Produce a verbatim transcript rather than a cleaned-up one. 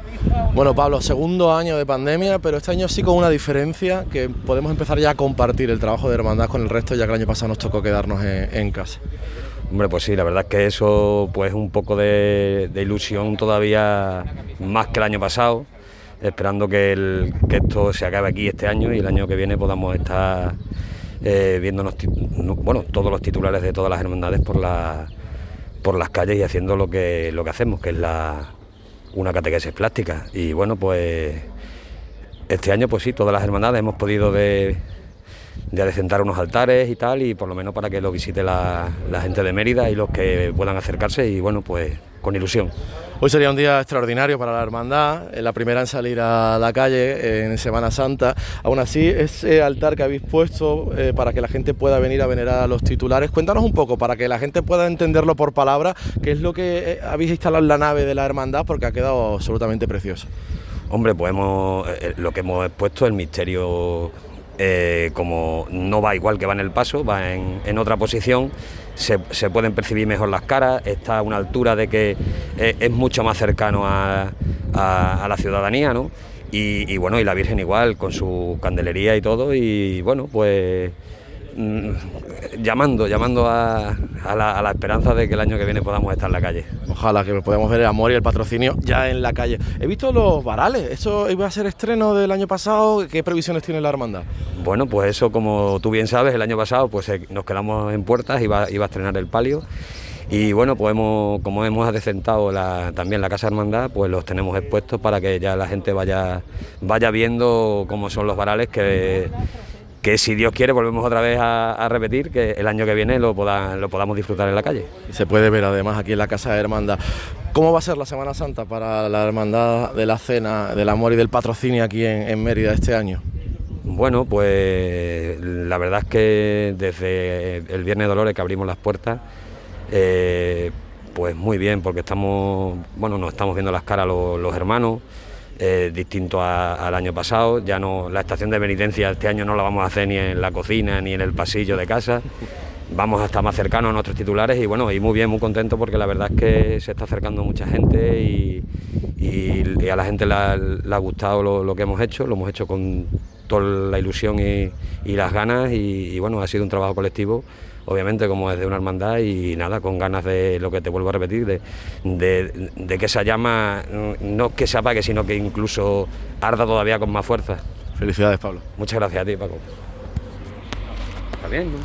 Bueno, Pablo, segundo año de pandemia, pero este año sí con una diferencia, que podemos empezar ya a compartir el trabajo de hermandad con el resto, ya que el año pasado nos tocó quedarnos en, en casa. Hombre, pues sí, la verdad es que eso, pues un poco de, de ilusión todavía más que el año pasado, esperando que, el, que esto se acabe aquí este año y el año que viene podamos estar eh, viéndonos, bueno, todos los titulares de todas las hermandades por, la, por las calles y haciendo lo que, lo que hacemos, que es la, una catequesis plástica. Y bueno, pues este año, pues sí, todas las hermandades hemos podido de... de adecentar unos altares y tal, y por lo menos para que lo visite la, la gente de Mérida y los que puedan acercarse, y bueno, pues con ilusión. Hoy sería un día extraordinario para la hermandad, la primera en salir a la calle en Semana Santa. Aún así, ese altar que habéis puesto eh, para que la gente pueda venir a venerar a los titulares, cuéntanos un poco, para que la gente pueda entenderlo por palabras, qué es lo que habéis instalado en la nave de la hermandad, porque ha quedado absolutamente precioso. Hombre, pues hemos, eh, lo que hemos puesto, el misterio, eh, como no va igual que va en el paso, va en, en otra posición, se, se pueden percibir mejor las caras, está a una altura de que eh, es mucho más cercano a, a, a la ciudadanía, ¿no? Y, y bueno, y la Virgen igual, con su candelería y todo, y bueno, pues mmm, llamando, llamando a, a, la, a la esperanza de que el año que viene podamos estar en la calle. Ojalá que podamos ver el amor y el patrocinio ya en la calle. He visto los varales, ¿eso iba a ser estreno del año pasado? ¿Qué previsiones tiene la hermandad? Bueno, pues eso, como tú bien sabes, el año pasado pues eh, nos quedamos en puertas, iba, iba a estrenar el palio. Y bueno, pues hemos, como hemos adecentado la, también la Casa Hermandad, pues los tenemos expuestos para que ya la gente vaya, vaya viendo cómo son los varales, que, que si Dios quiere volvemos otra vez a, a repetir, que el año que viene lo, poda, lo podamos disfrutar en la calle. Se puede ver además aquí en la Casa Hermandad. ¿Cómo va a ser la Semana Santa para la Hermandad de la Cena, del Amor y del Patrocinio aquí en, en Mérida este año? Bueno, pues la verdad es que desde el Viernes de Dolores que abrimos las puertas, eh, pues muy bien, porque estamos, bueno, nos estamos viendo las caras los, los hermanos, eh, distinto a, al año pasado. Ya no, la estación de penitencia este año no la vamos a hacer ni en la cocina ni en el pasillo de casa. Vamos a estar más cercanos a nuestros titulares y bueno, y muy bien, muy contento, porque la verdad es que se está acercando mucha gente y, y, y a la gente le ha, le ha gustado lo, lo que hemos hecho, lo hemos hecho con toda la ilusión y, y las ganas y, y bueno, ha sido un trabajo colectivo, obviamente, como es de una hermandad, y nada, con ganas de lo que te vuelvo a repetir, de, de, de que esa llama no que se apague, sino que incluso arda todavía con más fuerza. Felicidades, Pablo. Muchas gracias a ti, Paco. ¿Está bien, no?